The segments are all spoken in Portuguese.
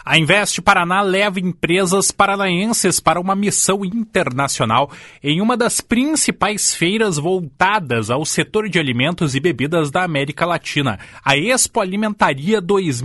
A Invest Paraná leva empresas paranaenses para uma missão internacional em uma das principais feiras voltadas ao setor de alimentos e bebidas da América Latina, a Expo Alimentaria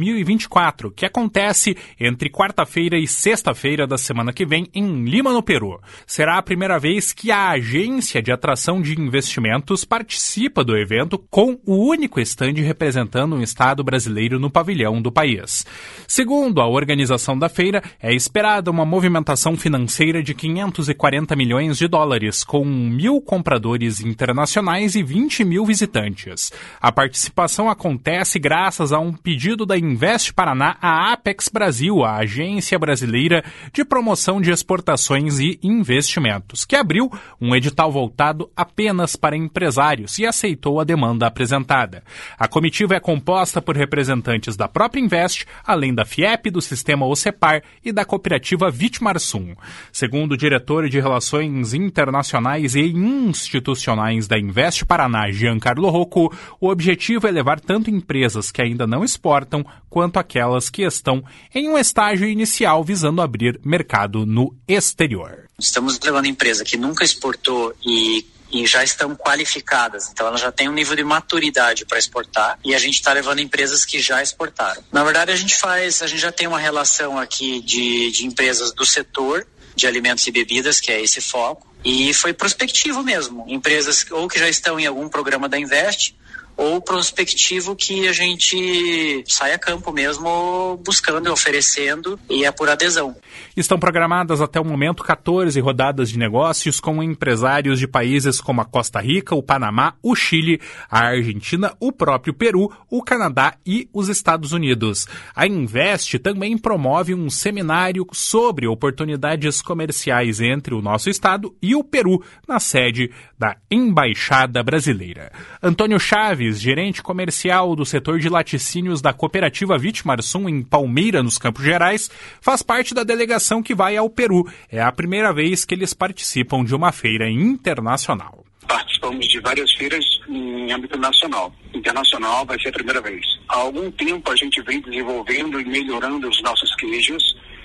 2024, que acontece entre quarta-feira e sexta-feira da semana que vem em Lima, no Peru. Será a primeira vez que a Agência de Atração de Investimentos participa do evento com o único estande representando um estado brasileiro no pavilhão do país. Segundo a organização da feira, é esperada uma movimentação financeira de 540 milhões de dólares, com 1.000 compradores internacionais e 20 mil visitantes. A participação acontece graças a um pedido da Invest Paraná à Apex Brasil, a agência brasileira de promoção de exportações e investimentos, que abriu um edital voltado apenas para empresários e aceitou a demanda apresentada. A comitiva é composta por representantes da própria Invest, além da FIEP, do Sistema OCEPAR e da cooperativa Vitmarsum. Segundo o diretor de Relações Internacionais e Institucionais da Invest Paraná, Giancarlo Rocco, o objetivo é levar tanto empresas que ainda não exportam, quanto aquelas que estão em um estágio inicial visando abrir mercado no exterior. Estamos levando empresa que nunca exportou e já estão qualificadas, então elas já têm um nível de maturidade para exportar, e a gente está levando empresas que já exportaram. Na verdade, a gente já tem uma relação aqui de empresas do setor de alimentos e bebidas, que é esse foco, e foi prospectivo mesmo, empresas ou que já estão em algum programa da Invest, ou prospectivo que a gente sai a campo mesmo buscando e oferecendo, e é por adesão. Estão programadas até o momento 14 rodadas de negócios com empresários de países como a Costa Rica, o Panamá, o Chile, a Argentina, o próprio Peru, o Canadá e os Estados Unidos. A Invest também promove um seminário sobre oportunidades comerciais entre o nosso estado e o Peru, na sede da Embaixada Brasileira. Antônio Chaves, gerente comercial do setor de laticínios da cooperativa Vitmarsum em Palmeira, nos Campos Gerais, faz parte da delegação que vai ao Peru. É a primeira vez que eles participam de uma feira internacional. Participamos de várias feiras em âmbito nacional. Internacional vai ser a primeira vez. Há algum tempo a gente vem desenvolvendo e melhorando os nossos queijos,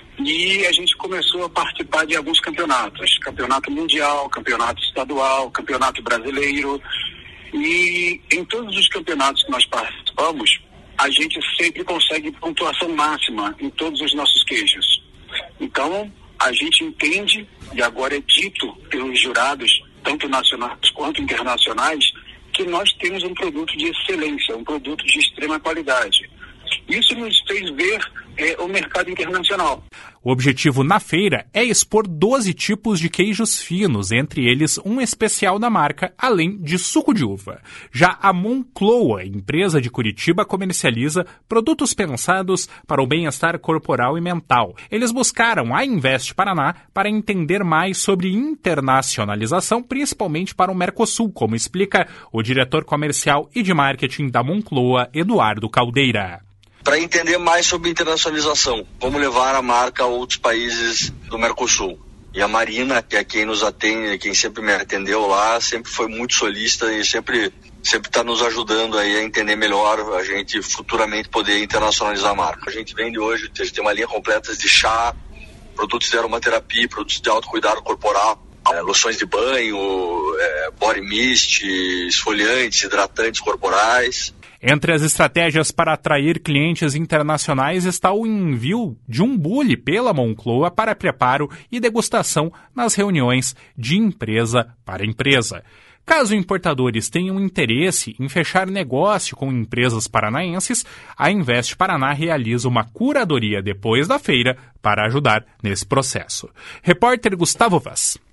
e a gente começou a participar de alguns campeonatos. Campeonato mundial, campeonato estadual, campeonato brasileiro. E em todos os campeonatos que nós participamos, a gente sempre consegue pontuação máxima em todos os nossos queijos. Então, a gente entende, e agora é dito pelos jurados, tanto nacionais quanto internacionais, que nós temos um produto de excelência, um produto de extrema qualidade. Isso nos fez ver o mercado internacional. O objetivo na feira é expor 12 tipos de queijos finos, entre eles um especial da marca, além de suco de uva. Já a Moncloa, empresa de Curitiba, comercializa produtos pensados para o bem-estar corporal e mental. Eles buscaram a Invest Paraná para entender mais sobre internacionalização, principalmente para o Mercosul, como explica o diretor comercial e de marketing da Moncloa, Eduardo Caldeira. Para entender mais sobre internacionalização, vamos levar a marca a outros países do Mercosul. E a Marina, que é quem nos atende, quem sempre me atendeu lá, sempre foi muito solícita e sempre está nos ajudando aí a entender melhor, a gente futuramente poder internacionalizar a marca. A gente vende hoje, a gente tem uma linha completa de chá, produtos de aromaterapia, produtos de autocuidado corporal, loções de banho, body mist, esfoliantes, hidratantes corporais. Entre as estratégias para atrair clientes internacionais está o envio de um bule pela Moncloa para preparo e degustação nas reuniões de empresa para empresa. Caso importadores tenham interesse em fechar negócio com empresas paranaenses, a Invest Paraná realiza uma curadoria depois da feira para ajudar nesse processo. Repórter Gustavo Vaz.